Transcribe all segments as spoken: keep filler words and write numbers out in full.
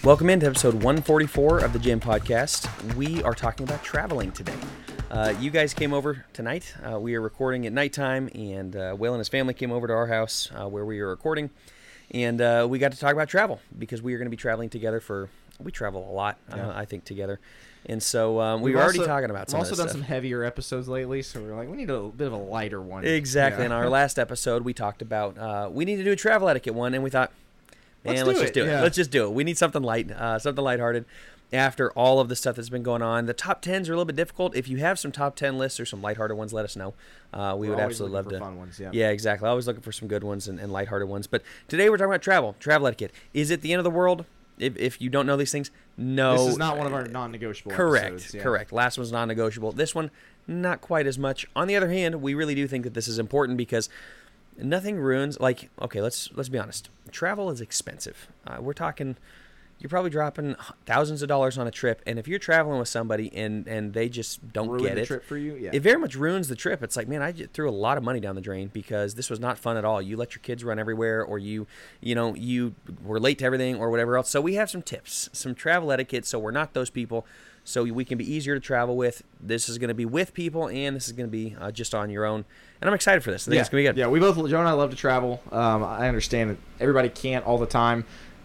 Welcome into episode one forty-four of the Jam Podcast. We are talking about traveling today. Uh, you guys came over tonight. Uh, we are recording at nighttime, and uh, Will and his family came over to our house uh, where we are recording, and uh, we got to talk about travel because we are going to be traveling together for. We travel a lot, yeah. uh, I think, together, and so um, we we've were already also, talking about some. We've also of this done stuff. some heavier episodes lately, so we we're like, we need a bit of a lighter one. Exactly. Yeah. In our last episode, we talked about uh, we need to do a travel etiquette one, and we thought. Man, let's, let's do just it. do it. Yeah. Let's just do it. We need something light, uh, something lighthearted. After all of the stuff that's been going on, the top tens are a little bit difficult. If you have some top ten lists or some lighthearted ones, let us know. Uh, we we're would always absolutely love for to. Fun ones, yeah. Yeah, exactly. Always looking for some good ones and, and lighthearted ones. But today we're talking about travel, travel etiquette. Is it the end of the world if, if you don't know these things? No. This is not one of our non-negotiable correct, episodes. Yeah. Correct. Last one's non-negotiable. This one, not quite as much. On the other hand, we really do think that this is important because nothing ruins. Like, okay, let's let's be honest. Travel is expensive. Uh, we're talking. You're probably dropping thousands of dollars on a trip, and if you're traveling with somebody and, and they just don't Ruin get the it, trip for you? Yeah. It very much ruins the trip. It's like, man, I just threw a lot of money down the drain because this was not fun at all. You let your kids run everywhere, or you, you know, you were late to everything, or whatever else. So we have some tips, some travel etiquette, so we're not those people. So we can be easier to travel with. This is going to be with people, and this is going to be uh, just on your own. And I'm excited for this. I think yeah. it's going to be good. Yeah, we both, Joe and I love to travel. Um, I understand that everybody can't all the time.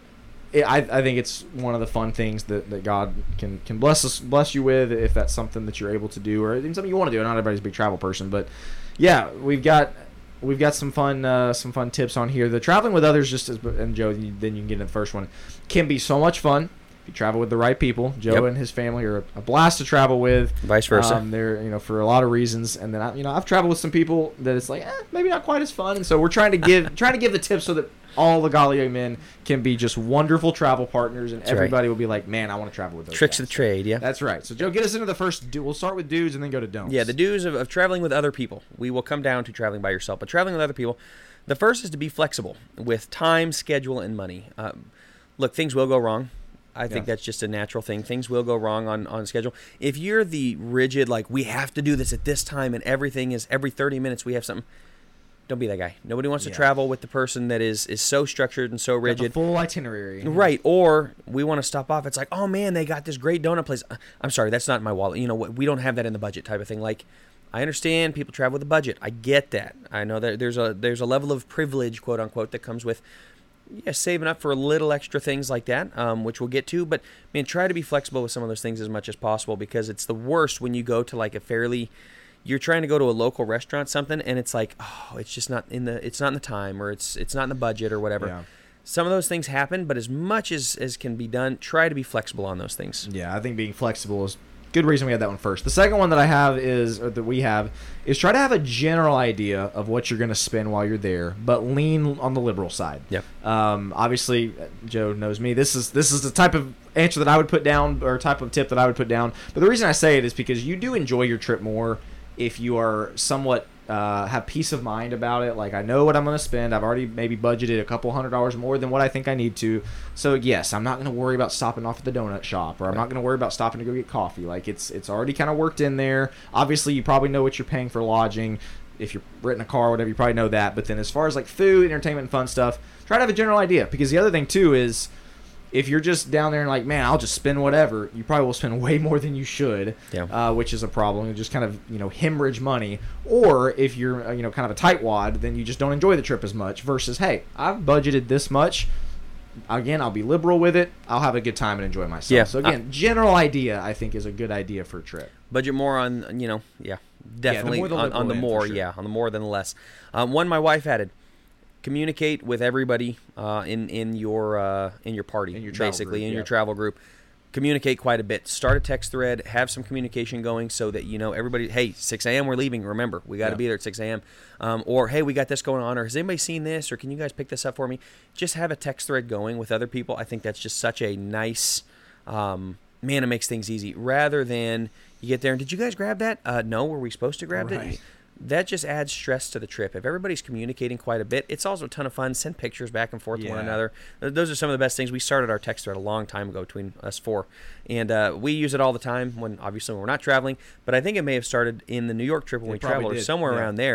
It, I, I think it's one of the fun things that, that God can, can bless us, bless you with if that's something that you're able to do, or even something you want to do. Not everybody's a big travel person, but yeah, we've got we've got some fun uh, some fun tips on here. The traveling with others, just as and Joe, then you can get into the first one, can be so much fun. If you travel with the right people, Joe yep. and his family are a blast to travel with. Vice versa. Um, they're, you know, for a lot of reasons. And then I, you know, I've traveled with some people that it's like, eh, maybe not quite as fun. And so we're trying to give trying to give the tips so that all the Galileo men can be just wonderful travel partners, and That's everybody right. will be like, man, I want to travel with those Tricks guys. of the trade, yeah. That's right. So Joe, get us into the first. Do, we'll start with dudes and then go to don'ts. Yeah, the do's of, of traveling with other people. We will come down to traveling by yourself, but traveling with other people. The first is to be flexible with time, schedule, and money. Um, look, things will go wrong. I think yeah. that's just a natural thing. Things will go wrong on, on schedule. If you're the rigid, like, we have to do this at this time and everything is every thirty minutes we have something, don't be that guy. Nobody wants yeah. to travel with the person that is, is so structured and so rigid. Got the full itinerary. Right. Or we want to stop off. It's like, oh, man, they got this great donut place. I'm sorry, that's not in my wallet. You know what? We don't have that in the budget type of thing. Like, I understand people travel with a budget. I get that. I know that there's a there's a level of privilege, quote unquote, that comes with yeah, saving up for a little extra things like that, um, which we'll get to. But, man, try to be flexible with some of those things as much as possible because it's the worst when you go to, like, a fairly – you're trying to go to a local restaurant, something, and it's like, oh, it's just not in the – it's not in the time or it's it's not in the budget or whatever. Yeah. Some of those things happen, but as much as, as can be done, try to be flexible on those things. Yeah, I think being flexible is – good reason we had that one first. The second one that I have is, or that we have, is try to have a general idea of what you're going to spend while you're there, but lean on the liberal side. Yep. Um, obviously, Joe knows me. This is this is the type of answer that I would put down, or type of tip that I would put down. But the reason I say it is because you do enjoy your trip more if you are somewhat uh, have peace of mind about it. Like, I know what I'm going to spend. I've already maybe budgeted a couple hundred dollars more than what I think I need to. So yes, I'm not going to worry about stopping off at the donut shop, or I'm not going to worry about stopping to go get coffee. Like, it's it's already kind of worked in there. Obviously, you probably know what you're paying for lodging. If you're renting a car or whatever, you probably know that. But then as far as like food, entertainment, and fun stuff, try to have a general idea. Because the other thing too is, if you're just down there and like, man, I'll just spend whatever, you probably will spend way more than you should, yeah. uh, which is a problem. You just kind of, you know, hemorrhage money. Or if you're, uh, you know, kind of a tightwad, then you just don't enjoy the trip as much versus, hey, I've budgeted this much. Again, I'll be liberal with it. I'll have a good time and enjoy myself. Yeah. So, again, general idea, I think, is a good idea for a trip. Budget more on, you know, yeah, definitely yeah, the on, on the more, sure. yeah, on the more than the less. Um, one my wife added. Communicate with everybody uh, in in your uh, in your party, in your travel basically group, in yeah. your travel group. Communicate quite a bit. Start a text thread. Have some communication going so that you know everybody. Hey, six a.m. we're leaving. Remember, we got to yeah. be there at six a.m. Um, or hey, we got this going on. Or has anybody seen this? Or can you guys pick this up for me? Just have a text thread going with other people. I think that's just such a nice. Um, man, it makes things easy. Rather than you get there and did you guys grab that? Uh, no, were we supposed to grab right. it? That just adds stress to the trip. If everybody's communicating quite a bit, it's also a ton of fun. Send pictures back and forth yeah. to one another. Those are some of the best things. We started our text thread a long time ago between us four, and uh, we use it all the time when obviously when we're not traveling. But I think it may have started in the New York trip when it we traveled or did. somewhere yeah. around there.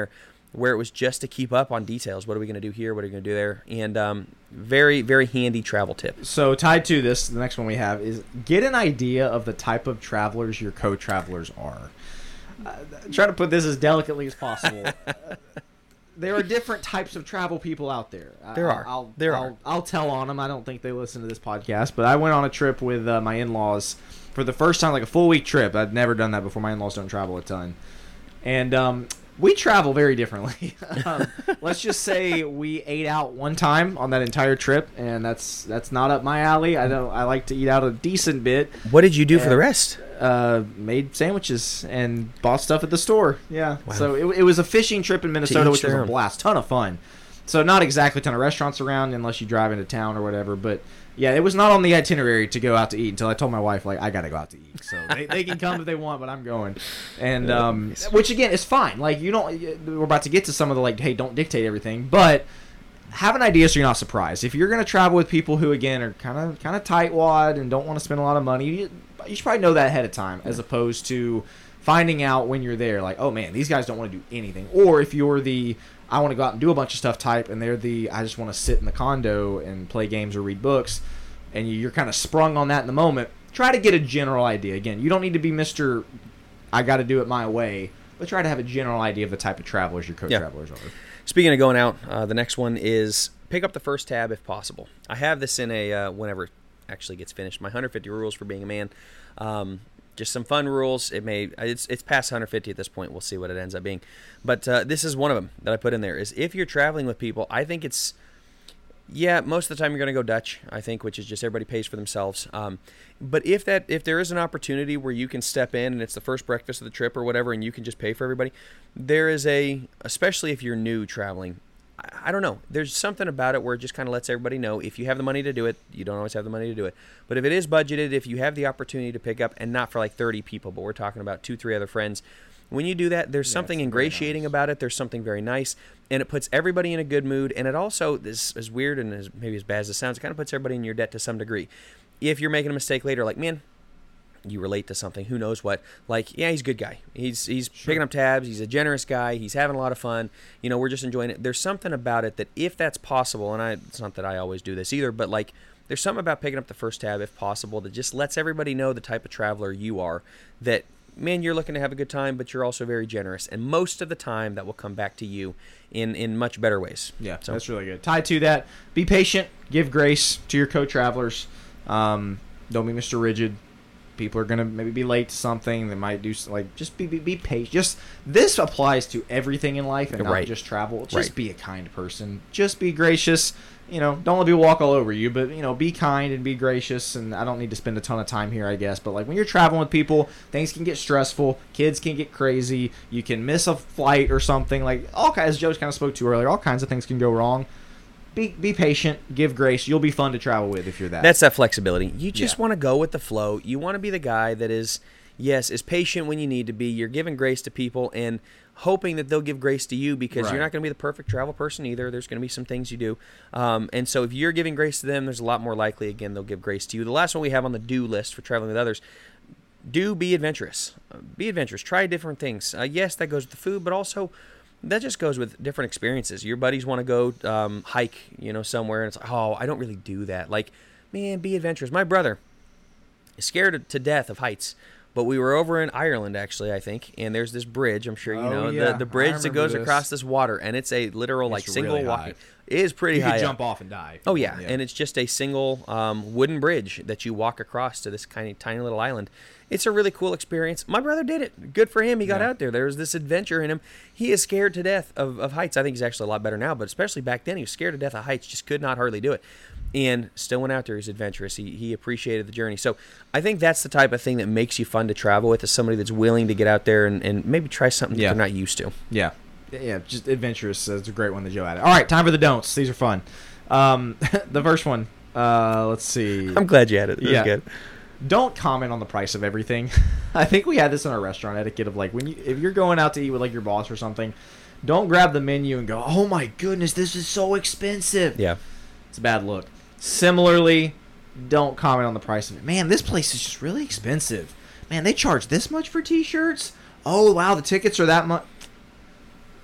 where it was just to keep up on details. What are we going to do here? What are we going to do there? And um, very, very handy travel tip. So tied to this, the next one we have is get an idea of the type of travelers your co-travelers are. Uh, try to put this as delicately as possible. uh, there are different types of travel people out there. There I, are. I'll, there I'll, are. I'll tell on them. I don't think they listen to this podcast, but I went on a trip with uh, my in-laws for the first time, like a full week trip. I'd never done that before. My in-laws don't travel a ton. And um, we travel very differently. um, let's just say we ate out one time on that entire trip, and that's that's not up my alley. I don't. I like to eat out a decent bit. What did you do and, for the rest? Uh, made sandwiches and bought stuff at the store. Yeah. Wow. So it, it was a fishing trip in Minnesota, which was a own. blast. Ton of fun. So not exactly a ton of restaurants around unless you drive into town or whatever, but yeah, it was not on the itinerary to go out to eat until I told my wife, like, I gotta go out to eat. So they, they can come if they want, but I'm going. And um, which again is fine. Like, you don't. We're about to get to some of the like, hey, don't dictate everything, but have an idea so you're not surprised. If you're gonna travel with people who again are kind of kind of tightwad and don't want to spend a lot of money, you, you should probably know that ahead of time, as opposed to finding out when you're there, like, oh man, these guys don't want to do anything. Or if you're the I want to go out and do a bunch of stuff type, and they're the I just want to sit in the condo and play games or read books, and you're kind of sprung on that in the moment, try to get a general idea. Again, you don't need to be Mister I got to do it my way, but try to have a general idea of the type of travelers your co-travelers yeah. are. Speaking of going out, uh, the next one is pick up the first tab if possible. I have this in a, uh, whenever it actually gets finished, my one hundred fifty rules for being a man. Um, just some fun rules. It may it's it's past one hundred fifty at this point. We'll see what it ends up being. But uh, this is one of them that I put in there. Is if you're traveling with people, I think it's yeah, most of the time you're going to go Dutch, I think, which is just everybody pays for themselves. Um, but if that if there is an opportunity where you can step in and it's the first breakfast of the trip or whatever, and you can just pay for everybody, there is a, especially if you're new traveling, I, I don't know, there's something about it where it just kind of lets everybody know if you have the money to do it, you don't always have the money to do it. But if it is budgeted, if you have the opportunity to pick up, and not for like thirty people, but we're talking about two, three other friends, when you do that, there's yeah, something ingratiating nice. about it. There's something very nice, and it puts everybody in a good mood. And it also, this as weird and as maybe as bad as it sounds, it kind of puts everybody in your debt to some degree. If you're making a mistake later, like, man, you relate to something, who knows what, like, yeah, he's a good guy. He's he's sure. picking up tabs. He's a generous guy. He's having a lot of fun. You know, we're just enjoying it. There's something about it that if that's possible, and I, it's not that I always do this either, but like, there's something about picking up the first tab if possible that just lets everybody know the type of traveler you are, that man, you're looking to have a good time, but you're also very generous. And most of the time, that will come back to you in, in much better ways. Yeah, so that's really good. Tied to that, be patient, give grace to your co-travelers. Um, don't be Mister Rigid. People are going to maybe be late to something. They might do, like, just be be, be patient. Just, this applies to everything in life and not right. just travel. Just right. be a kind person. Just be gracious. You know, don't let people walk all over you, but, you know, be kind and be gracious. And I don't need to spend a ton of time here, I guess. But, like, when you're traveling with people, things can get stressful. Kids can get crazy. You can miss a flight or something. Like, all kinds, as Joe kind of spoke to earlier, all kinds of things can go wrong. Be be patient. Give grace. You'll be fun to travel with if you're that. That's that flexibility. You just Yeah. want to go with the flow. You want to be the guy that is, yes, is patient when you need to be. You're giving grace to people and hoping that they'll give grace to you, because Right. you're not going to be the perfect travel person either. There's going to be some things you do. Um, and so if you're giving grace to them, there's a lot more likely, again, they'll give grace to you. The last one we have on the do list for traveling with others, do be adventurous. Uh, be adventurous. Try different things. Uh, yes, that goes with the food, but also that just goes with different experiences. Your buddies want to go um, hike, you know, somewhere, and it's like, oh, I don't really do that. Like, man, be adventurous. My brother is scared to death of heights. But we were over in Ireland, actually, I think, and there's this bridge. I'm sure you Oh, know yeah. the the I bridge that remember goes this. across this water, and it's a literal like It's single really walking. high. It is pretty You high could up. jump off and die. Oh yeah. and it's just a single um, wooden bridge that you walk across to this kind of tiny little island. It's a really cool experience. My brother did it. Good for him. He got Yeah. out there. There was this adventure in him. He is scared to death of, of heights. I think he's actually a lot better now, but especially back then, he was scared to death of heights. Just could not hardly do it. And still went out there. He's adventurous. He he appreciated the journey. So I think that's the type of thing that makes you fun to travel with, is somebody that's willing to get out there and, and maybe try something Yeah. that they're not used to. Yeah. Yeah, just adventurous. That's a great one that Joe added. All right, time for the don'ts. These are fun. Um, the first one, uh, let's see. I'm glad you had it. It Yeah. was good. Don't comment on the price of everything. I think we had this in our restaurant etiquette of, like, when you if you're going out to eat with, like, your boss or something, don't grab the menu and go, oh my goodness, this is so expensive. Yeah. It's a bad look. Similarly, don't comment on the price of it. Man, this place is just really expensive. Man, they charge this much for t-shirts? Oh, wow, the tickets are that much.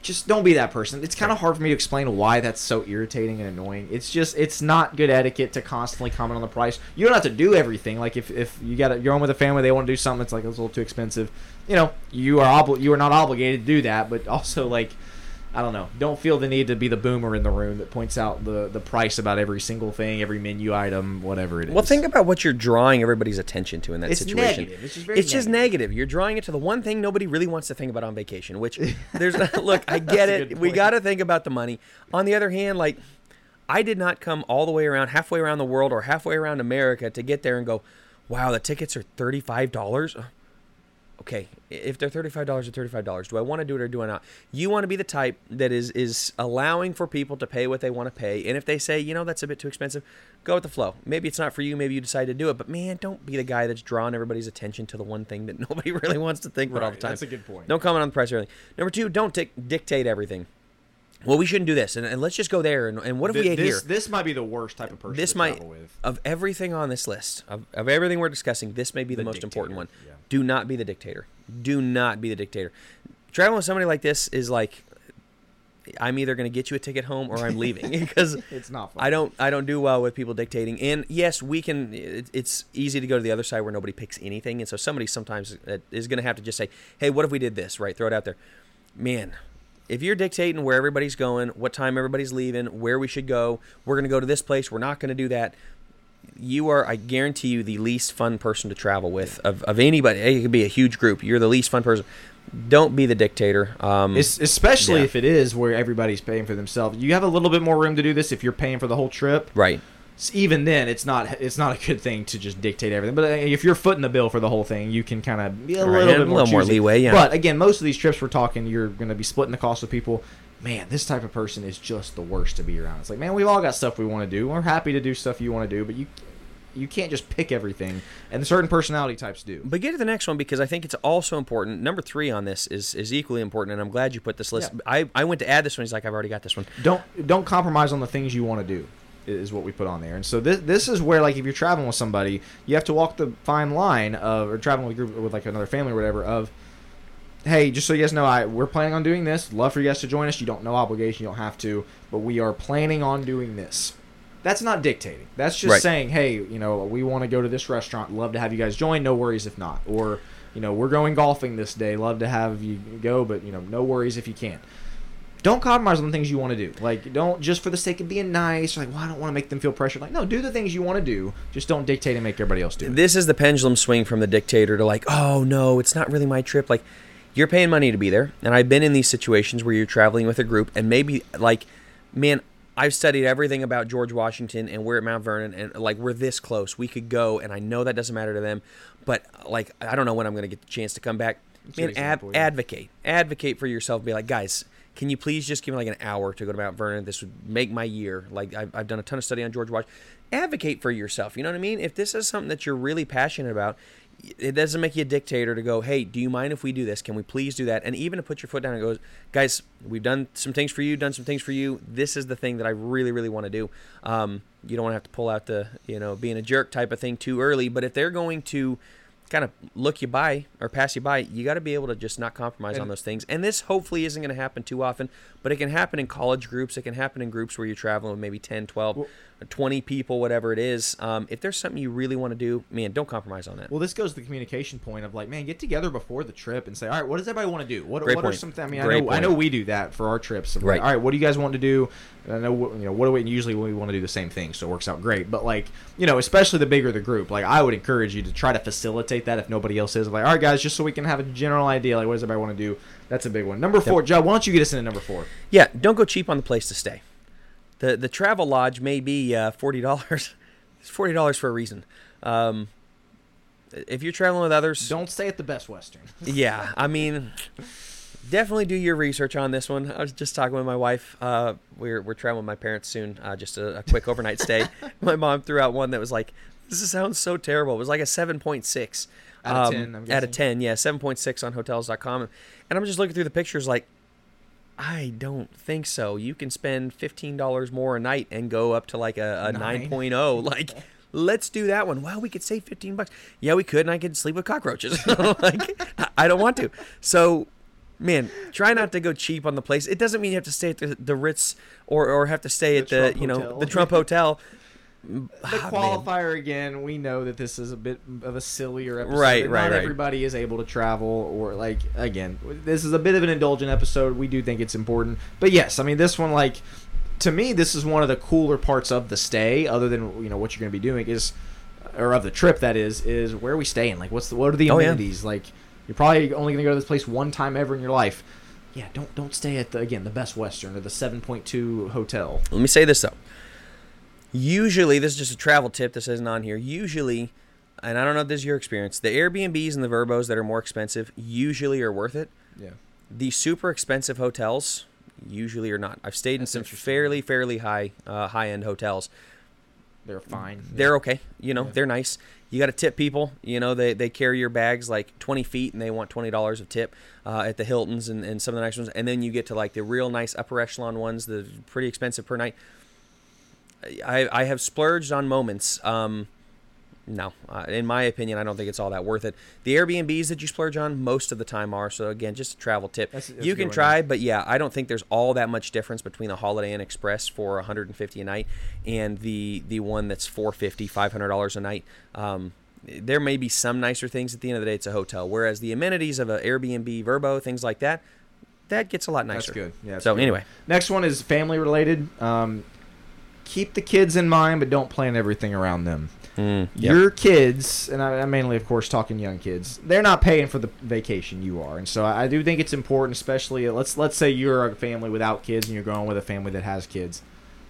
just don't be that person. It's kind of hard for me to explain why that's so irritating and annoying. It's just, it's not good etiquette to constantly comment on the price. You don't have to do everything. Like if, if you got you're on with a family, they want to do something that's like it's a little too expensive. You know, you are obli- you are not obligated to do that. But also, like, I don't know, don't feel the need to be the boomer in the room that points out the the price about every single thing, every menu item, whatever it is. Well, think about what you're drawing everybody's attention to in that it's situation. Negative. It's just very It's negative. just negative. You're drawing it to the one thing nobody really wants to think about on vacation, which there's look, I get That's a it. good We point. got to think about the money. On the other hand, like I did not come all the way around, halfway around the world or halfway around America to get there and go, wow, the tickets are thirty-five dollars. Okay, if they're thirty-five dollars or thirty-five dollars, do I want to do it or do I not? You want to be the type that is is allowing for people to pay what they want to pay. And if they say, you know, that's a bit too expensive, go with the flow. Maybe it's not for you. Maybe you decide to do it. But, man, don't be the guy that's drawing everybody's attention to the one thing that nobody really wants to think about all the Right, time. that's a good point. Don't comment on the price or anything. Number two, don't dic- dictate everything. Well, we shouldn't do this. And, and let's just go there. And, and what if we Th- ate this, here? This might be the worst type of person This to might, travel with. of everything on this list, of, of everything we're discussing, this may be the, The most important dictator, one. yeah. Do not be the dictator. Do not be the dictator. Traveling with somebody like this is like, I'm either going to get you a ticket home or I'm leaving because It's not fun. I don't I don't do well with people dictating. And yes, we can. It, it's easy to go to the other side where nobody picks anything, and so somebody sometimes is going to have to just say, "Hey, what if we did this?" Right? Throw it out there. Man, if you're dictating where everybody's going, what time everybody's leaving, where we should go, we're going to go to this place. We're not going to do that. You are, I guarantee you, the least fun person to travel with of, of anybody. It could be a huge group. You're the least fun person. Don't be the dictator. Um, It's, especially yeah. if it is where everybody's paying for themselves. You have a little bit more room to do this if you're paying for the whole trip. right. S- Even then, it's not it's not a good thing to just dictate everything. But uh, if you're footing the bill for the whole thing, you can kind of be a Right, little and bit a more, little more choosy. leeway, yeah. But again, most of these trips we're talking, you're going to be splitting the cost with people. Man, this type of person is just the worst to be around. It's like, man, we've all got stuff we want to do. We're happy to do stuff you want to do, but you you can't just pick everything. And certain personality types do. But get to the next one because I think it's also important. Number three on this is, is equally important, and I'm glad you put this list. Yeah. I, I went to add this one. He's like, I've already got this one. Don't don't compromise on the things you want to do is what we put on there. And so this this is where, like, if you're traveling with somebody, you have to walk the fine line of, or traveling with a group with like another family or whatever, of, hey, just so you guys know, I we're planning on doing this. Love for you guys to join us. You don't no obligation, you don't have to, but we are planning on doing this. That's not dictating. That's just Right. saying, hey, you know, we want to go to this restaurant. Love to have you guys join. No worries if not. Or, you know, we're going golfing this day. Love to have you go, but, you know, no worries if you can't. Don't compromise on the things you want to do. Like, don't just for the sake of being nice. Or like, well, I don't want to make them feel pressure. Like, no, do the things you want to do. Just don't dictate and make everybody else do it. This is the pendulum swing from the dictator to like, oh, no, it's not really my trip. Like, you're paying money to be there. And I've been in these situations where you're traveling with a group and maybe, like, man, I've studied everything about George Washington and we're at Mount Vernon and, like, we're this close. We could go, and I know that doesn't matter to them. But, like, I don't know when I'm going to get the chance to come back. That's Man, an ad- example, yeah. advocate. Advocate for yourself. Be like, guys, can you please just give me like an hour to go to Mount Vernon? This would make my year. Like, I've, I've done a ton of study on George Washington. Advocate for yourself. You know what I mean? If this is something that you're really passionate about, it doesn't make you a dictator to go, hey, do you mind if we do this? Can we please do that? And even to put your foot down and go, guys, we've done some things for you, done some things for you. This is the thing that I really, really want to do. Um, you don't want to have to pull out the, you know, being a jerk type of thing too early. But if they're going to kind of look you by or pass you by, you got to be able to just not compromise And- on those things. And this hopefully isn't going to happen too often, but it can happen in college groups. It can happen in groups where you're traveling with maybe ten, twelve, Well- twenty people, whatever it is. Um, if there's something you really want to do, man, don't compromise on that. Well, this goes to the communication point of like, man, get together before the trip and say, all right, what does everybody want to do? What, Great what are point. some? I mean, Great I know, I point. know we do that for our trips. Of Right. Like, all right, what do you guys want to do? And I know, what- you know, what do we usually we want to do the same thing, so it works out great. But like, you know, especially the bigger the group, like I would encourage you to try to facilitate that if nobody else is. Like, all right, guys, just so we can have a general idea, like, what does everybody want to do? That's a big one. Number four, Joe, why don't you get us into number four? Yeah, don't go cheap on the place to stay. The the travel lodge may be uh, forty dollars. It's forty dollars for a reason. Um, if you're traveling with others, Don't stay at the Best Western. yeah, I mean, definitely do your research on this one. I was just talking with my wife. Uh, we're we're traveling with my parents soon. Uh, just a, a quick overnight stay. My mom threw out one that was like, this sounds so terrible. It was like a seven point six. Out of ten, I'm Out of guessing. ten, yeah, seven point six on hotels dot com. And I'm just looking through the pictures like, I don't think so. You can spend fifteen dollars more a night and go up to like a, a Nine. nine point oh. Like, let's do that one. Wow, we could save fifteen bucks. Yeah, we could, and I could sleep with cockroaches. Like, I- I don't want to. So, Man, try not to go cheap on the place. It doesn't mean you have to stay at the, the Ritz or, or have to stay The at the, Trump you know, Hotel. the Trump Hotel. The Ah, man. qualifier again, we know that this is a bit of a sillier episode. Right, and right, Not right. everybody is able to travel, or like again, this is a bit of an indulgent episode. We do think it's important, but yes, I mean this one, like to me, this is one of the cooler parts of the stay, other than you know what you're going to be doing is, or of the trip that is, is where are we staying? Like, what's the what are the Oh, yeah. amenities? Like, you're probably only going to go to this place one time ever in your life. Yeah, don't don't stay at the again the Best Western or the seven point two hotel. Let me say this, though. Usually, this is just a travel tip. This isn't on here. Usually, and I don't know if this is your experience, the Airbnbs and the Verbos that are more expensive usually are worth it. Yeah. The super expensive hotels usually are not. I've stayed in That's some interesting. fairly, fairly high, uh, high-end hotels. They're fine. They're okay. You know, Yeah. they're nice. You got to tip people. You know, they, they carry your bags like twenty feet and they want twenty dollars of tip uh, at the Hiltons and, and some of the nice ones. And then you get to like the real nice upper echelon ones, the pretty expensive per night. I, I have splurged on moments. Um, no, uh, in my opinion, I don't think it's all that worth it. The Airbnbs that you splurge on most of the time are. So again, just a travel tip. That's- that's you a can good one, try, but yeah, I don't think there's all that much difference between the Holiday Inn Express for one hundred fifty dollars a night and the the one that's four hundred fifty dollars, five hundred dollars a night. Um, there may be some nicer things. At the end of the day, it's a hotel. Whereas the amenities of an Airbnb, Vrbo, things like that, that gets a lot nicer. That's good. Yeah. that's So good. anyway, Next one is family related. Um, keep the kids in mind, but don't plan everything around them. mm, yep. Your kids, and I, I'm mainly, of course, talking young kids. They're not paying for the vacation you are, and so I, I do think it's important, especially let's let's say you're a family without kids and you're going with a family that has kids.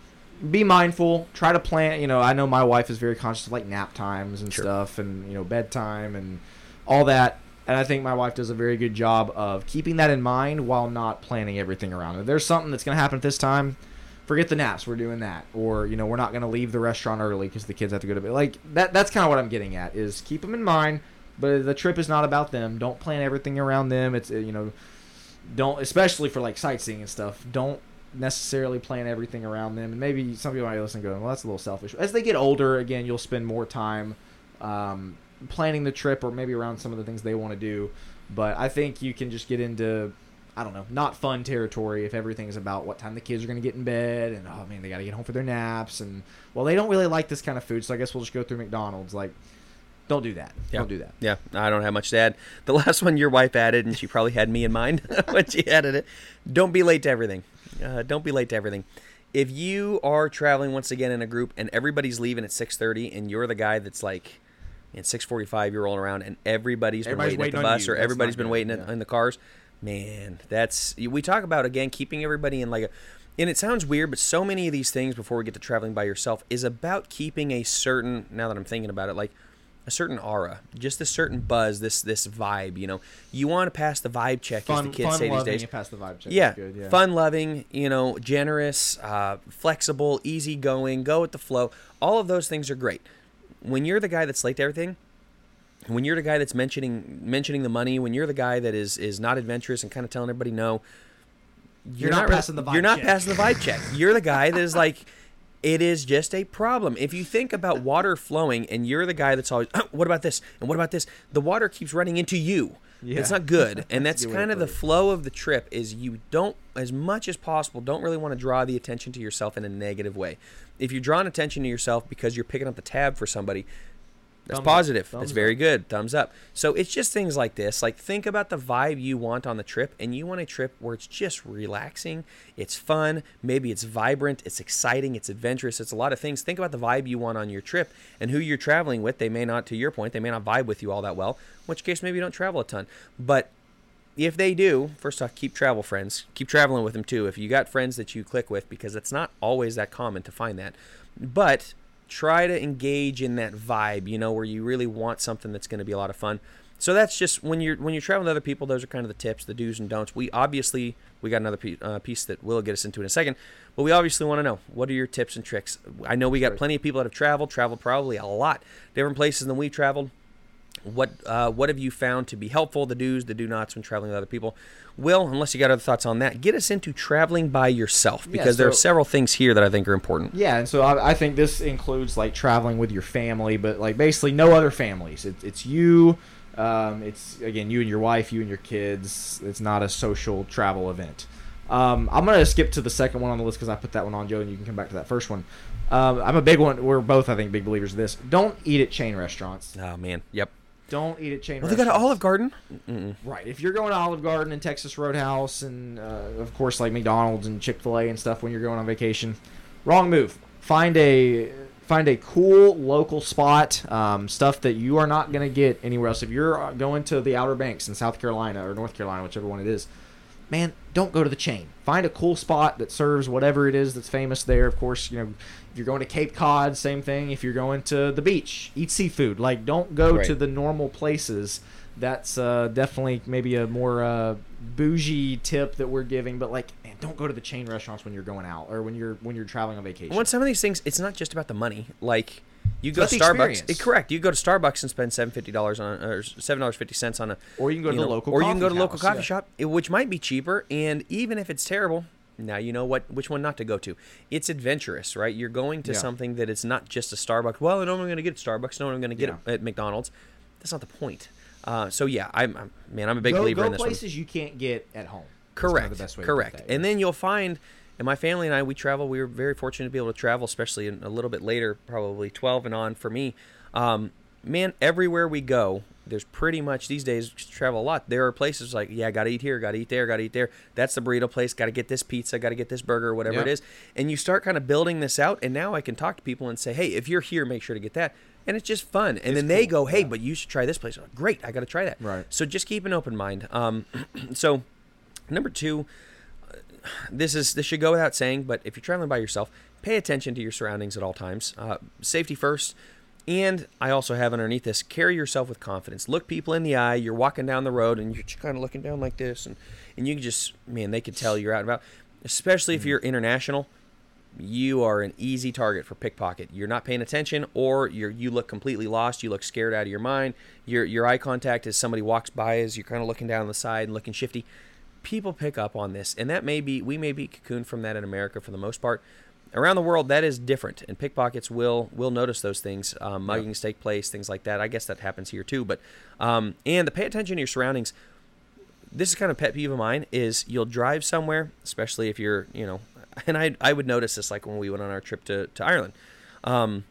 Be mindful. Try to plan. You know, I know my wife is very conscious of like nap times and Sure. stuff, and you know bedtime and all that. And I think my wife does a very good job of keeping that in mind while not planning everything around it. If there's something that's going to happen at this time, forget the naps. We're doing that, or you know, we're not going to leave the restaurant early because the kids have to go to bed. Like that. That's kind of what I'm getting at. Is keep them in mind, but the trip is not about them. Don't plan everything around them. It's uh, you know, don't especially for like sightseeing and stuff. Don't necessarily plan everything around them. And maybe some people might listen and go, well, that's a little selfish. As they get older, again, you'll spend more time um, planning the trip or maybe around some of the things they want to do. But I think you can just get into, I don't know, not fun territory if everything's about what time the kids are going to get in bed and, oh, man, they got to get home for their naps. And, well, they don't really like this kind of food, so I guess we'll just go through McDonald's. Like, don't do that. Yeah. Don't do that. Yeah, I don't have much to add. The last one your wife added, and she probably had me in mind when she added it. Don't be late to everything. Uh, don't be late to everything. If you are traveling once again in a group and everybody's leaving at six thirty and you're the guy that's like at six forty-five you're rolling around and everybody's been Everybody's waiting, at waiting the on bus you. or That's everybody's not been good. waiting in, Yeah. in the cars, man, that's we talk about again keeping everybody in like a. And it sounds weird, but so many of these things before we get to traveling by yourself is about keeping a certain. Now that I'm thinking about it, like. A certain aura, just a certain buzz, this this vibe, you know. You want to pass the vibe check, Fun, as the kids fun say these loving days. and pass the vibe check. Yeah, That's good, yeah. fun loving, you know, generous, uh, flexible, easygoing, go with the flow. All of those things are great. When you're the guy that's late to everything, when you're the guy that's mentioning mentioning the money, when you're the guy that is is not adventurous and kind of telling everybody no, You're not really- passing the vibe You're not check. passing the vibe check. You're the guy that is like. It is just a problem. If you think about water flowing and you're the guy that's always, oh, what about this? And what about this? The water keeps running into you. Yeah. It's not good. And That's that's a good way kind to of the put it. flow of the trip is you don't, as much as possible, don't really want to draw the attention to yourself in a negative way. If you're drawing attention to yourself because you're picking up the tab for somebody, that's Thumbs up. positive. Thumbs That's very up. good. Thumbs up. So it's just things like this. Like think about the vibe you want on the trip, and you want a trip where it's just relaxing, it's fun, maybe it's vibrant, it's exciting, it's adventurous, it's a lot of things. Think about the vibe you want on your trip and who you're traveling with. They may not, to your point, they may not vibe with you all that well, in which case maybe you don't travel a ton. But if they do, first off, keep travel friends. Keep traveling with them too. If you got friends that you click with, because it's not always that common to find that. But try to engage in that vibe, you know, where you really want something that's going to be a lot of fun. So that's just when you're when you're traveling with other people. Those are kind of the tips, the do's and don'ts. We obviously we got another piece, uh, piece that will get us into in a second, but we obviously want to know what are your tips and tricks. I know we got Right. plenty of people that have traveled, traveled probably a lot different places than we've traveled. What uh, what have you found to be helpful? The do's, the do nots when traveling with other people. Will, unless you got other thoughts on that, get us into traveling by yourself Yeah, because there are so- several things here that I think are important. Yeah, and so I, I think this includes like traveling with your family, but like basically no other families. It, it's you, Um, it's, again, you and your wife, you and your kids. It's not a social travel event. Um, I'm going to skip to the second one on the list because I put that one on, Joe, and you can come back to that first one. Um, I'm a big one. We're both, I think, big believers of this. Don't eat at chain restaurants. Oh, man. Yep. Don't eat at chain well, restaurants. They got an Olive Garden. Mm-mm. Right. If you're going to Olive Garden and Texas Roadhouse and, uh, of course, like McDonald's and Chick-fil-A and stuff when you're going on vacation, wrong move. Find a... Find a cool local spot, um, stuff that you are not going to get anywhere else. If you're going to the Outer Banks in South Carolina or North Carolina, whichever one it is, man, don't go to the chain. Find a cool spot that serves whatever it is that's famous there. Of course, you know, if you're going to Cape Cod, same thing. If you're going to the beach, eat seafood. Like, don't go right. to the normal places. That's uh, definitely maybe a more uh, bougie tip that we're giving, but like, man, don't go to the chain restaurants when you're going out or when you're when you're traveling on vacation. Well, some of these things, it's not just about the money. Like, you go It's to about the Starbucks. experience. It, correct. You go to Starbucks and spend seven fifty dollars on or seven dollars fifty cents on a. Or you can go to you the know, local. Or you coffee can go to the local house, coffee yeah. shop, it- which might be cheaper. And even if it's terrible, now you know what which one not to go to. It's adventurous, right? You're going to Yeah. something that it's not just a Starbucks. Well, I know I'm going to get at Starbucks. No, I'm going to get Yeah. it at McDonald's. That's not the point. Uh, so yeah, I'm, I'm man, I'm a big go, believer go in this one. places you can't get at home. That's Correct. kind of the best way to put Correct. that, And yeah. then you'll find, and my family and I, we travel. We were very fortunate to be able to travel, especially in, a little bit later, probably twelve and on for me. Um, man, everywhere we go, there's pretty much these days travel a lot. There are places like, yeah, got to eat here, got to eat there, got to eat there. That's the burrito place. Got to get this pizza, got to get this burger, whatever Yeah. it is. And you start kind of building this out. And now I can talk to people and say, hey, if you're here, make sure to get that. And it's just fun. And It's then they cool, go, hey, yeah. but you should try this place. I'm like, great, I got to try that. Right. So just keep an open mind. Um, so number two, this is this should go without saying, but if you're traveling by yourself, pay attention to your surroundings at all times. Uh, safety first. And I also have underneath this, carry yourself with confidence. Look people in the eye. You're walking down the road and you're just kind of looking down like this. And, and you can just, man, they can tell you're out and about. Especially if you're international, you are an easy target for pickpocket. You're not paying attention, or you're you look completely lost. You look scared out of your mind. Your your eye contact as somebody walks by as you're kind of looking down the side and looking shifty. People pick up on this, and that may be we may be cocooned from that in America for the most part. Around the world, that is different, and pickpockets will will notice those things. Um, muggings take place, things like that. I guess that happens here too. But um, and to pay attention to your surroundings. This is kind of a pet peeve of mine. Is you'll drive somewhere, especially if you're, you know, and I I would notice this like when we went on our trip to to Ireland. Um,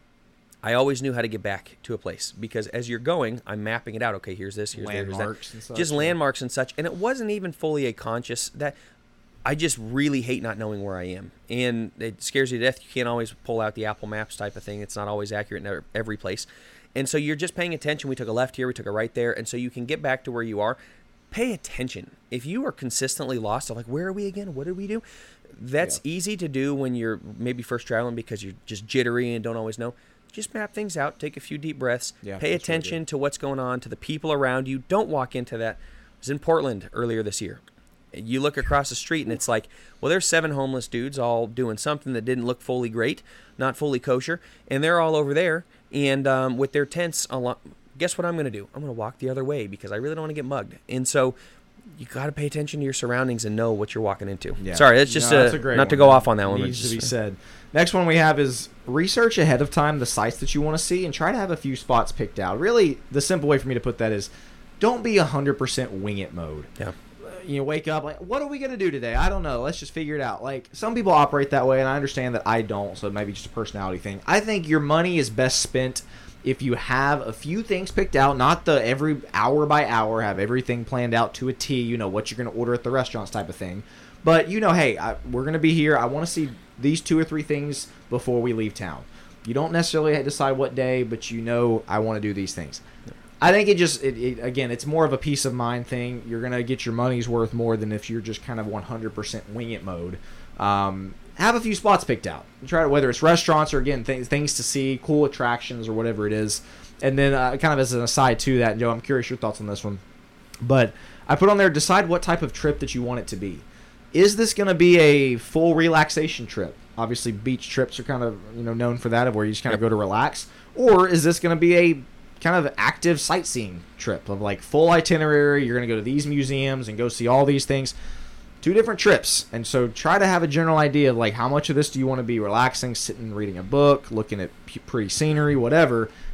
I always knew how to get back to a place because as you're going, I'm mapping it out. Okay, here's this, here's there, here's Landmarks that. and such, Just yeah. landmarks and such. And it wasn't even fully a conscious that. I just really hate not knowing where I am. And it scares you to death. You can't always pull out the Apple Maps type of thing. It's not always accurate in every place. And so you're just paying attention. We took a left here, we took a right there. And so you can get back to where you are. Pay attention. If you are consistently lost, I'm like, where are we again? What did we do? That's Yeah. easy to do when you're maybe first traveling because you're just jittery and don't always know. Just map things out. Take a few deep breaths. Yeah, pay that's really attention to what's going on, to the people around you. Don't walk into that. I was in Portland earlier this year. You look across the street and it's like, well, there's seven homeless dudes all doing something that didn't look fully great, not fully kosher, and they're all over there and um, with their tents along. Guess what I'm going to do? I'm going to walk the other way because I really don't want to get mugged. And so you got to pay attention to your surroundings and know what you're walking into. Yeah. Sorry, that's just No, a, that's a great not to one. go off on that one. but Needs to just- be said. Next one we have is research ahead of time the sites that you want to see and try to have a few spots picked out. Really, the simple way for me to put that is don't be one hundred percent wing it mode. Yeah. You know, wake up like, what are we going to do today? I don't know. Let's just figure it out. Like, some people operate that way, and I understand that I don't, so it might be just a personality thing. I think your money is best spent if you have a few things picked out, not the every hour by hour, have everything planned out to a T, you know, what you're going to order at the restaurants type of thing. But, you know, hey, I, we're going to be here. I want to see these two or three things before we leave town. You don't necessarily decide what day, but you know I want to do these things. I think it just, it, it, again, it's more of a peace of mind thing. You're going to get your money's worth more than if you're just kind of one hundred percent wing it mode. Um, have a few spots picked out. Try to, whether it's restaurants or, again, th- things to see, cool attractions or whatever it is. And then uh, kind of as an aside to that, Joe, I'm curious your thoughts on this one. But I put on there, decide what type of trip that you want it to be. Is this going to be a full relaxation trip? Obviously, beach trips are kind of, you know, known for that, of where you just kind of Yep. go to relax. Or is this going to be a kind of active sightseeing trip of like full itinerary? You're going to go to these museums and go see all these things. Two different trips. And so try to have a general idea of like how much of this do you want to be relaxing, sitting, reading a book, looking at p- pretty scenery, whatever.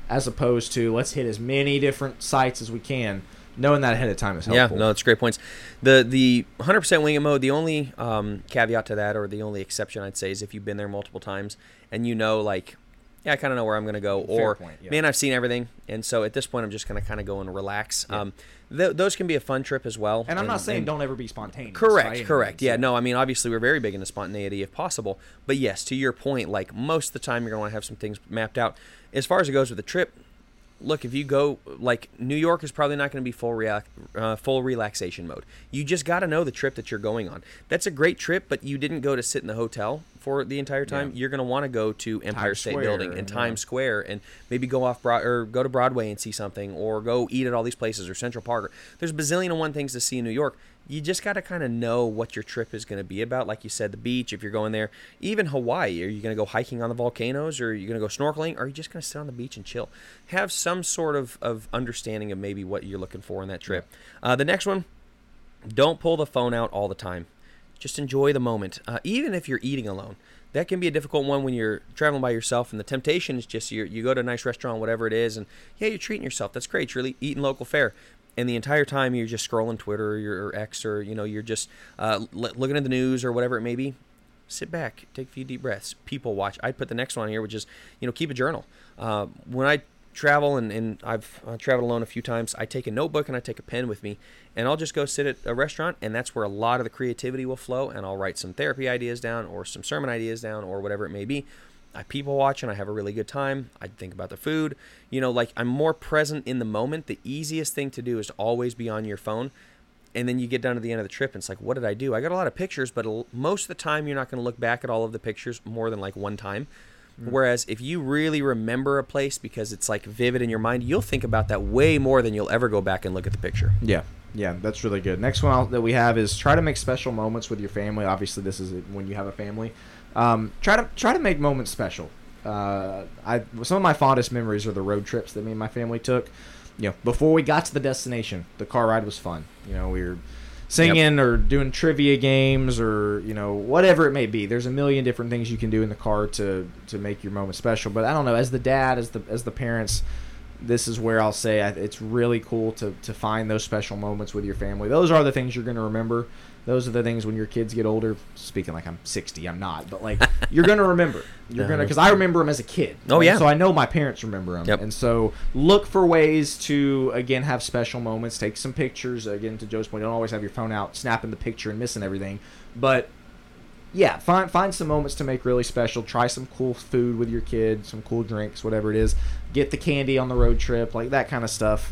as opposed to let's hit as many different sites as we can. Knowing that ahead of time is helpful. Yeah, no, that's great points. The the one hundred percent wing it mode, the only um, caveat to that, or the only exception I'd say, is if you've been there multiple times and you know, like, yeah, I kind of know where I'm going to go, Fair or point, yeah. man, I've seen everything, and so at this point I'm just going to kind of go and relax. Yeah. Um, th- those can be a fun trip as well. And I'm not saying and, don't ever be spontaneous. Correct, correct. Means. Yeah, no, I mean, obviously we're very big into spontaneity if possible, but yes, to your point, like most of the time you're going to want to have some things mapped out. As far as it goes with the trip, look, if you go, like, New York is probably not going to be full rea- uh, full relaxation mode. You just got to know the trip that you're going on. That's a great trip, but you didn't go to sit in the hotel for the entire time. Yeah. You're going to want to go to Empire Times State Square, Building and yeah. Times Square, and maybe go off Broad- or go to Broadway and see something, or go eat at all these places, or Central Park. There's a bazillion and one things to see in New York. You just got to kind of know what your trip is going to be about. Like you said, the beach, if you're going there. Even Hawaii, are you going to go hiking on the volcanoes, or are you going to go snorkeling, or are you just going to sit on the beach and chill? Have some sort of, of understanding of maybe what you're looking for in that trip. Uh, the next one, don't pull the phone out all the time. Just enjoy the moment, uh, even if you're eating alone. That can be a difficult one when you're traveling by yourself, and the temptation is just you you go to a nice restaurant, whatever it is, and yeah, you're treating yourself. That's great. You're eating local fare. And the entire time you're just scrolling Twitter or, your, or X, or you know you're just uh, l- looking at the news or whatever it may be. Sit back, take a few deep breaths. People watch. I'd put the next one here, which is you know keep a journal. Uh, when I travel, and, and I've uh, traveled alone a few times, I take a notebook and I take a pen with me, and I'll just go sit at a restaurant, and that's where a lot of the creativity will flow. And I'll write some therapy ideas down, or some sermon ideas down, or whatever it may be. I people watch and I have a really good time. I think about the food. You know, like I'm more present in the moment. The easiest thing to do is to always be on your phone. And then you get down to the end of the trip and it's like, what did I do? I got a lot of pictures, but most of the time you're not going to look back at all of the pictures more than like one time. Mm. Whereas if you really remember a place because it's like vivid in your mind, you'll think about that way more than you'll ever go back and look at the picture. Yeah. Yeah, that's really good. Next one I'll, that we have is try to make special moments with your family. Obviously, this is when you have a family. Um, try to try to make moments special. Uh, I some of my fondest memories are the road trips that me and my family took. You know, before we got to the destination, the car ride was fun. You know, we were singing yep. or doing trivia games, or you know whatever it may be. There's a million different things you can do in the car to to make your moment special. But I don't know, as the dad, as the as the parents, this is where I'll say it's really cool to to find those special moments with your family. Those are the things you're going to remember. Those are the things when your kids get older. Speaking like I'm sixty, I'm not, but like you're gonna remember. You're gonna because I remember them as a kid. Oh yeah. So I know my parents remember them, yep. and so look for ways to again have special moments. Take some pictures. Again, to Joe's point, don't always have your phone out, snapping the picture and missing everything. But yeah, find find some moments to make really special. Try some cool food with your kid, some cool drinks, whatever it is. Get the candy on the road trip, like that kind of stuff.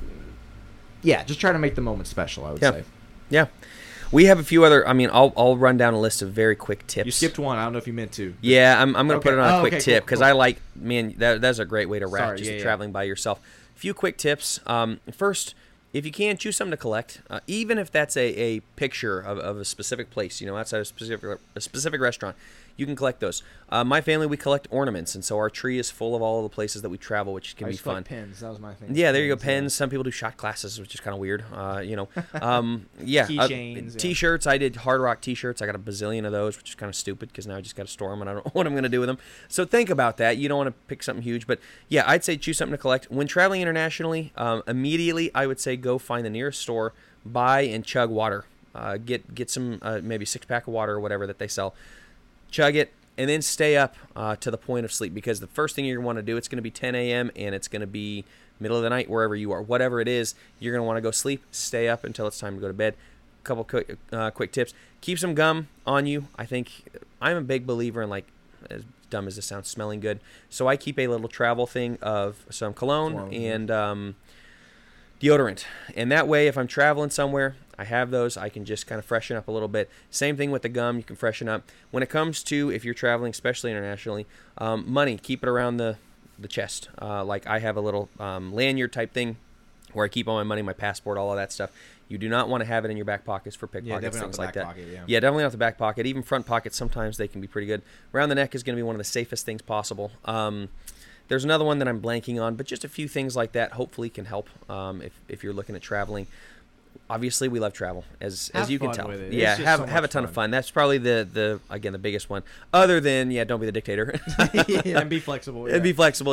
Yeah, just try to make the moment special. I would yeah. say. Yeah. We have a few other, I mean, I'll I'll run down a list of very quick tips. You skipped one. I don't know if you meant to. Yeah, I'm I'm going to okay. put it on a oh, quick okay, tip cool, because cool. I like, man, that that's a great way to wrap Sorry, just yeah, yeah. traveling by yourself. A few quick tips. Um, first, if you can, choose something to collect, uh, even if that's a, a picture of, of a specific place, you know, outside of a specific, a specific restaurant. You can collect those. Uh, my family, we collect ornaments, and so our tree is full of all of the places that we travel, which can I be used to fun. collect pens. That was my thing. Yeah, there you go. Pens, Pens. yeah. Some people do shot glasses, which is kind of weird. Uh, you know, um, yeah. Keychains, uh, yeah. T-shirts. I did Hard Rock T-shirts. I got a bazillion of those, which is kind of stupid because now I just got to store them and I don't know what I'm going to do with them. So think about that. You don't want to pick something huge, but yeah, I'd say choose something to collect. When traveling internationally, um, immediately I would say go find the nearest store, buy and chug water. Uh, get get some uh, maybe six pack of water or whatever that they sell. Chug it. And then stay up uh, to the point of sleep, because the first thing you're going to want to do, it's going to be ten a.m. and it's going to be middle of the night wherever you are. Whatever it is, you're going to want to go sleep. Stay up until it's time to go to bed. A couple quick, uh, quick tips. Keep some gum on you. I think I'm a big believer in, like, as dumb as this sounds, smelling good. So I keep a little travel thing of some cologne, cologne and um, deodorant. And that way, if I'm traveling somewhere, I have those. I can just kind of freshen up a little bit. Same thing with the gum. You can freshen up. When it comes to, if you're traveling, especially internationally, um, money, keep it around the, the chest. Uh, like I have a little um, lanyard type thing where I keep all my money, my passport, all of that stuff. You do not want to have it in your back pockets for pickpockets, yeah, things like like that. Pocket, yeah. yeah, definitely not the back pocket. Even front pockets, sometimes they can be pretty good. Around the neck is going to be one of the safest things possible. Um, there's another one that I'm blanking on, but just a few things like that hopefully can help um, if, if you're looking at traveling. Obviously, we love travel, as have as you can fun tell. with it. Yeah, It's just have so have a much ton fun. of fun. That's probably the, the again the biggest one. Other than yeah, don't be the dictator. yeah, and be flexible. Yeah. And be flexible. Yeah,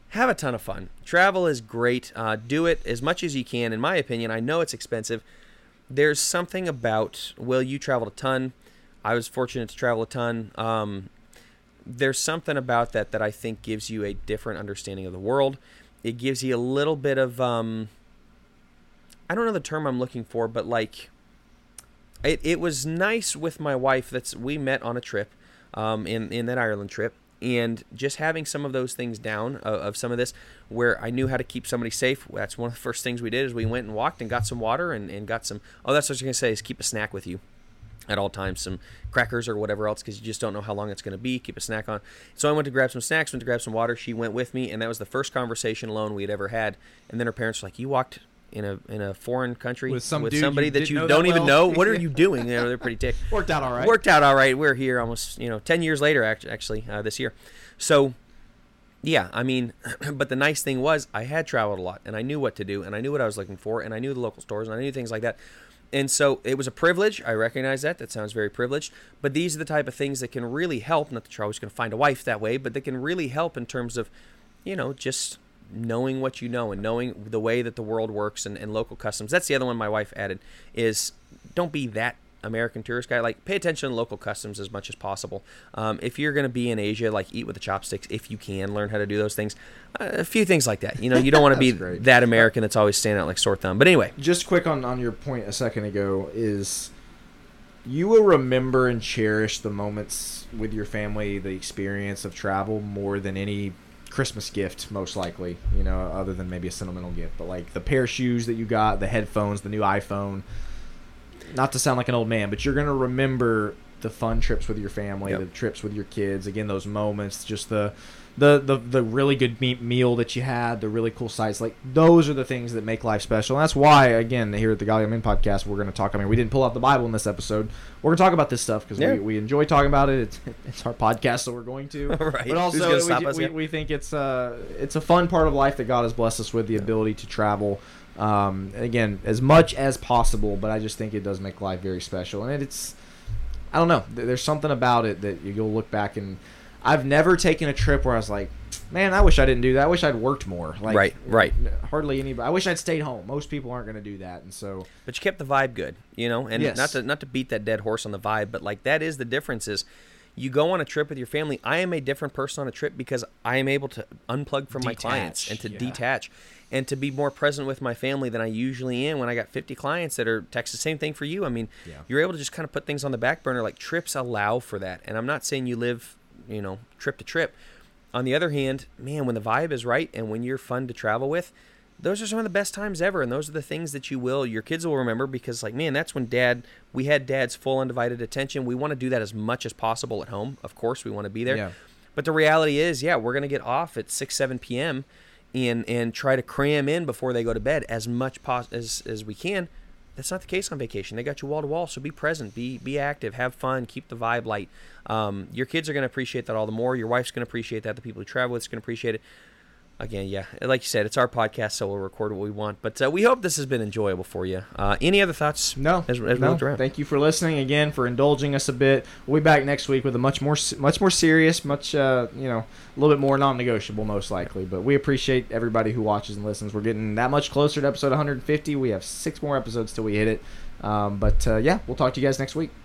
have a ton of fun. Travel is great. Uh, do it as much as you can. In my opinion, I know it's expensive. There's something about, well, you traveled a ton. I was fortunate to travel a ton. Um, there's something about that that I think gives you a different understanding of the world. It gives you a little bit of, um, I don't know the term I'm looking for, but like, it, it was nice with my wife. That's we met on a trip, um, in, in that Ireland trip. And just having some of those things down of, of some of this where I knew how to keep somebody safe. That's one of the first things we did is we went and walked and got some water and, and got some, oh, that's what I was going to say is keep a snack with you at all times, some crackers or whatever else, because you just don't know how long it's going to be. Keep a snack on. So I went to grab some snacks, went to grab some water. She went with me, and that was the first conversation alone we had ever had. And then her parents were like, you walked in a in a foreign country with, some with dude somebody you that didn't you know don't that even well. know. What are you doing? You know, they're pretty ticked. Worked out all right. Worked out all right. We're here almost, you know, ten years later, act- actually, uh, this year. So, yeah, I mean, but the nice thing was I had traveled a lot, and I knew what to do, and I knew what I was looking for, and I knew the local stores, and I knew things like that. And so it was a privilege. I recognize that. That sounds very privileged. But these are the type of things that can really help. Not that you're always going to find a wife that way, but that can really help in terms of, you know, just knowing what you know and knowing the way that the world works and, and local customs. That's the other one my wife added is don't be that American tourist guy. Like, pay attention to local customs as much as possible. Um, if you're going to be in Asia, like, eat with the chopsticks if you can. Learn how to do those things. Uh, a few things like that. You know, you don't want to be great. that American that's always standing out like sore thumb. But anyway. Just quick on, on your point a second ago is you will remember and cherish the moments with your family, the experience of travel more than any Christmas gift, most likely, you know, other than maybe a sentimental gift. But like the pair of shoes that you got, the headphones, the new iPhone. Not to sound like an old man, but you're going to remember the fun trips with your family, yep. the trips with your kids. Again, those moments, just the the the, the really good meat meal that you had, the really cool sights. Like, those are the things that make life special. And that's why, again, here at the Godly Men podcast, we're going to talk. I mean, we didn't pull out the Bible in this episode. We're going to talk about this stuff because yeah. we, we enjoy talking about it. It's, it's our podcast, so we're going to. Right. But also, Who's gonna stop we, us, we, yeah? we think it's, uh, it's a fun part of life that God has blessed us with, the ability to travel. Um, again, as much as possible, but I just think it does make life very special. And it's, I don't know, there's something about it that you'll look back and I've never taken a trip where I was like, man, I wish I didn't do that. I wish I'd worked more. Like, right, right. Hardly anybody. I wish I'd stayed home. Most people aren't going to do that, and so. But you kept the vibe good, you know, and yes. not to not to beat that dead horse on the vibe, but like that is the difference. Is you go on a trip with your family. I am a different person on a trip because I am able to unplug from detach, my clients and to yeah. detach and to be more present with my family than I usually am when I got fifty clients that are Texas. Same thing for you. I mean, yeah. you're able to just kind of put things on the back burner. Like, trips allow for that. And I'm not saying you live, you know, trip to trip. On the other hand, man, when the vibe is right and when you're fun to travel with, those are some of the best times ever. And those are the things that you will, your kids will remember because, like, man, that's when dad, we had dad's full undivided attention. We want to do that as much as possible at home. Of course, we want to be there. Yeah. But the reality is, yeah, we're going to get off at six, seven p.m. and and try to cram in before they go to bed as much pos- as as we can. That's not the case on vacation. They got you wall to wall, so be present, be be active, have fun, keep the vibe light. Um, your kids are going to appreciate that all the more. Your wife's going to appreciate that. The people who travel with is going to appreciate it. Again, yeah, like you said, it's our podcast, so we'll record what we want. But uh, we hope this has been enjoyable for you. Uh, any other thoughts? No, as, as no. we looked around? Thank you for listening again, for indulging us a bit. We'll be back next week with a much more, much more serious, much uh, you know, a little bit more non-negotiable, most likely. But we appreciate everybody who watches and listens. We're getting that much closer to episode one hundred fifty. We have six more episodes till we hit it. Um, but uh, yeah, we'll talk to you guys next week.